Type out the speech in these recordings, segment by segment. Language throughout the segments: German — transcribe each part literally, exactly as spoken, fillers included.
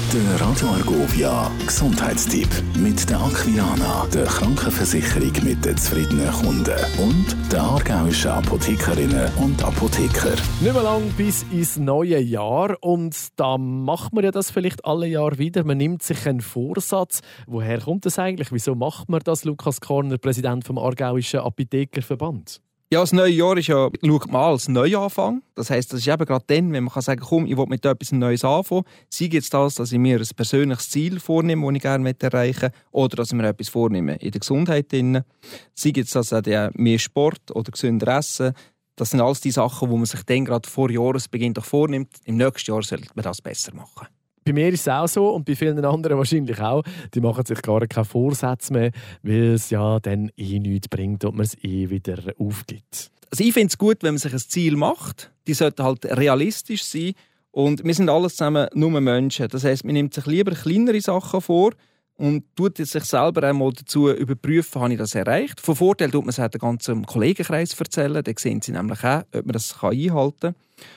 Der Radio Argovia Gesundheitstipp mit der Aquilana, der Krankenversicherung mit den zufriedenen Kunden, und der aargauischen Apothekerinnen und Apotheker. Nicht mehr lang bis ins neue Jahr, und da macht man ja das vielleicht alle Jahre wieder. Man nimmt sich einen Vorsatz. Woher kommt das eigentlich? Wieso macht man das, Lukas Korner, Präsident vom aargauischen Apothekerverband? Ja, das neue Jahr ist ja, schaut mal, als Neuanfang. Das heisst, das ist eben gerade dann, wenn man kann sagen, komm, ich will mit etwas Neues anfangen. Sei jetzt das, dass ich mir ein persönliches Ziel vornehme, das ich gerne erreichen möchte, oder dass ich mir etwas vornehme in der Gesundheit. Sei jetzt das auch mehr Sport oder gesünder Essen. Das sind alles die Sachen, die man sich dann gerade vor Jahresbeginn doch vornimmt. Im nächsten Jahr sollte man das besser machen. Bei mir ist es auch so, und bei vielen anderen wahrscheinlich auch. Die machen sich gar keine Vorsätze mehr, weil es ja dann eh nichts bringt und man es eh wieder aufgibt. Also ich finde es gut, wenn man sich ein Ziel macht. Die sollten halt realistisch sein. Und wir sind alles zusammen nur Menschen. Das heisst, man nimmt sich lieber kleinere Sachen vor und tut sich selber einmal dazu überprüfen, habe ich das erreicht. Von Vorteil tut man es auch den ganzen Kollegenkreis erzählen. Dann sehen sie nämlich auch, ob man das einhalten kann.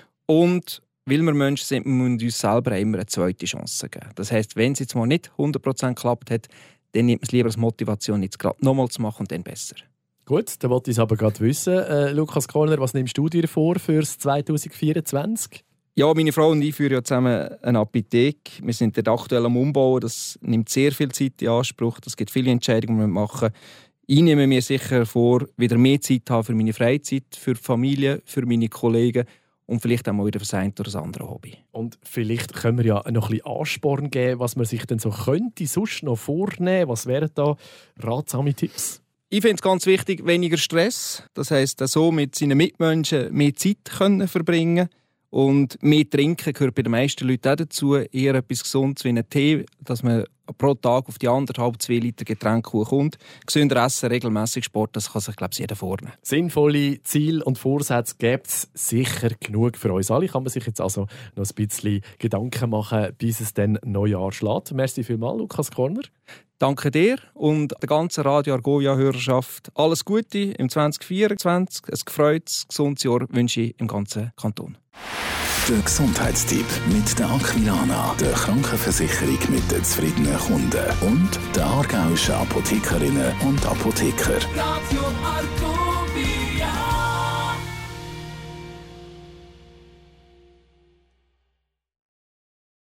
Und weil wir Menschen sind, müssen wir uns selber immer eine zweite Chance geben. Das heisst, wenn es jetzt mal nicht hundert Prozent geklappt hat, dann nimmt man es lieber als Motivation, jetzt gerade nochmal zu machen und dann besser. Gut, dann wollte ich es aber gerade wissen. Äh, Lukas Korner, was nimmst du dir vor für das zwanzig vierundzwanzig? Ja, meine Frau und ich führen ja zusammen eine Apotheke. Wir sind aktuell am Umbauen. Das nimmt sehr viel Zeit in Anspruch. Es gibt viele Entscheidungen, die wir machen. Ich nehme mir sicher vor, wieder mehr Zeit zu haben für meine Freizeit, für die Familie, für meine Kollegen. Und vielleicht auch mal wieder für das eine oder das andere Hobby. Und vielleicht können wir ja noch ein bisschen Ansporn geben, was man sich denn so könnte sonst noch vornehmen. Was wären da ratsame Tipps? Ich finde es ganz wichtig, weniger Stress. Das heisst, so mit seinen Mitmenschen mehr Zeit können verbringen. Und mehr trinken gehört bei den meisten Leuten auch dazu. Eher etwas Gesundes wie einen Tee, dass man pro Tag auf die anderthalb, zwei Liter Getränke kommt. Gesünder essen, regelmäßig Sport, das kann sich, glaube ich, jeder vornehmen. Sinnvolle Ziele und Vorsätze gibt es sicher genug für uns alle. Kann man sich jetzt also noch ein bisschen Gedanken machen, bis es dann Neujahr schlägt. Merci vielmals, Lukas Korner. Danke dir und der ganzen Radio Argovia-Hörerschaft. Alles Gute im zwanzig vierundzwanzig. Ein gefreutes, gesundes Jahr wünsche ich im ganzen Kanton. Der Gesundheitstipp mit der Aquilana, der Krankenversicherung mit den zufriedenen Kunden, und der aargauischen Apothekerinnen und Apotheker. Radio Argovia.